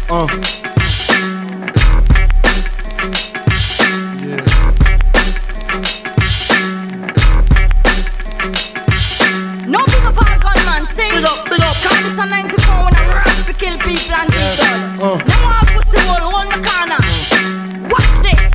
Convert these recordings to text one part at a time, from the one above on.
No big up all gunman, sing. Big up. Cause this a 94 when I rap to kill people and people. Now all pussy will on the corner. Watch this,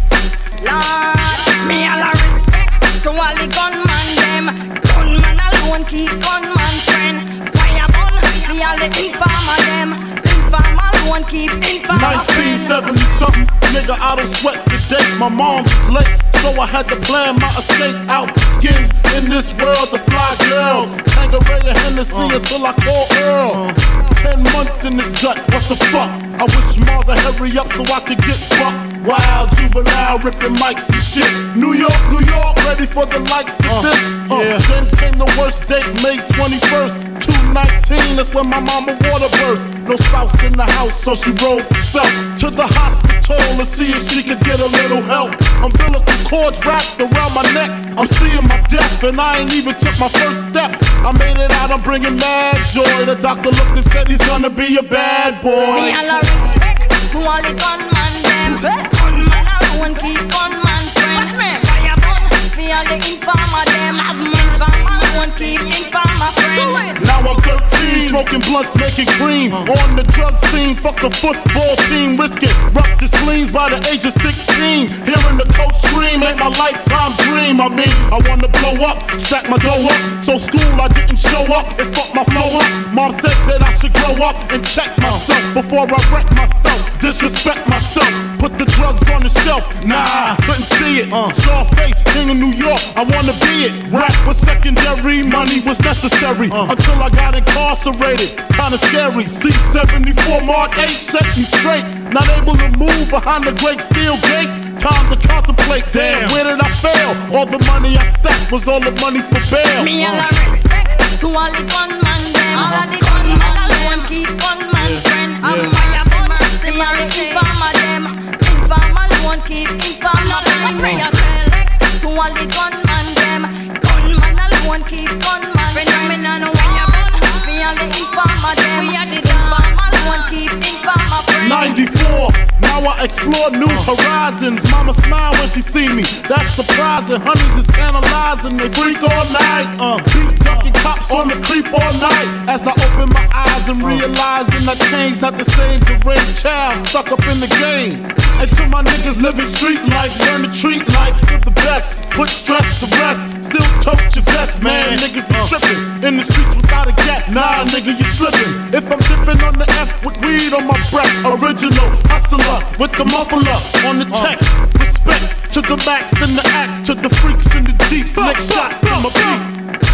Lord. Me all a respect to all the gunman them. Gunman alone keep gunman friend. Fire gun, for all the informer them. Informer alone keep informer friend. 1970 something, nigga, I don't sweat the day. My mom was late, so I had to plan my escape out the skins. In this world, the fly girls Tangeray and Hennessy until I call Earl. 10 months in this gut, what the fuck? I wish Mars would hurry up so I could get fucked. Wild juvenile ripping mics and shit. New York, ready for the likes of this. Then came the worst date, May 21st, 2019. That's when my mama water burst. No spouse in the house, so she rolled for self to the hospital to see if she could get a little help. Umbilical cords wrapped around my neck. I'm seeing my death, and I ain't even took my first step. I made it out, I'm bringing mad joy. The doctor looked and said he's gonna be a bad boy. Me all a respect to all the gunman them. Gunman alone keep gunman friend. Watch me, fire gun, for all the informer them. Informer alone keep informer friend. Now I'm 13, smoking blunts, making cream. On the drug scene, fuck the football team. Risk it, rupture spleens by the age of 16. Hearing the coach scream ain't my lifetime dream. I mean, I wanna blow up, stack my dough up. So school I didn't show up, and fuck my flow up. Mom said that I should grow up and check myself before I wreck myself, disrespect myself. Put the drugs on the shelf, nah, couldn't see it. Scarface, king of New York, I wanna be it. Rap was secondary, money was necessary. Until I got incarcerated, kinda scary. C-74 Mark 8 set me straight. Not able to move behind the great steel gate. Time to contemplate, damn, where did I fail? All the money I stacked was all the money for bail. Me all a respect to all the gunman them. All of the gunman alone keep gunman friend. I'm fire gun, them all the informer them. Informer alone keep informer friend. Me a respect to all the gunman them. Gunman alone keep gunman friend. Me no fire gun, me all the informer them. We are the informer alone keep informer friend. 94, now I explore new horizons. Mama smile when she see me, that's surprising. Honeys is tantalizing, they freak all night. Beat ducking cops on the creep all night. As I open my eyes and realizing I changed, not the same deranged child stuck up in the game. And to my niggas living street life, learn to treat life to the best. Put stress to rest, still tote your vest, man. Niggas be tripping in the streets without a gap. Nah, nigga, you slipping. If I'm dipping on the F with weed on my breath, original hustler with the muffler on the tech. Respect to the max and the axe, to the freaks in the jeeps. Next shots to my beats.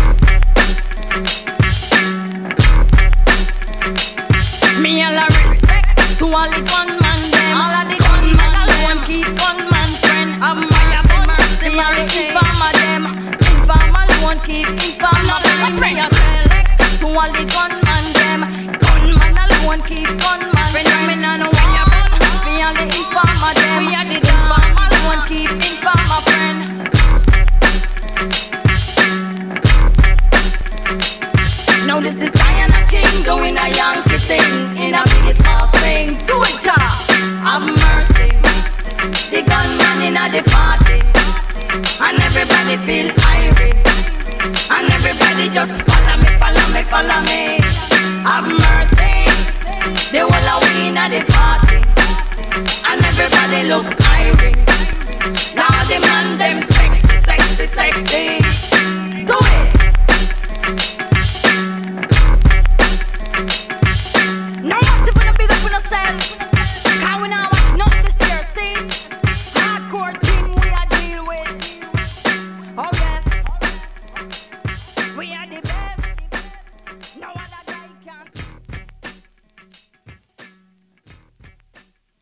Me all a respect to all the gunman them. All of the gunman alone keep gunman friend. I'm fire gun, them all the informer them. Informer alone keep informer friend. Me a respect to all the gunman them. Gunman alone keep gunman friend. Me no fire gun, me all the informer them. We are the informer alone keep informer friend. Now this is Diana King doing a Yankee thing in a big small swing. Do it, ja, have mercy. The gunman in a the party, and everybody feel irate, and everybody just follow me. Have mercy. The whole of we in a the party, and everybody look irate. Now the man them sexy.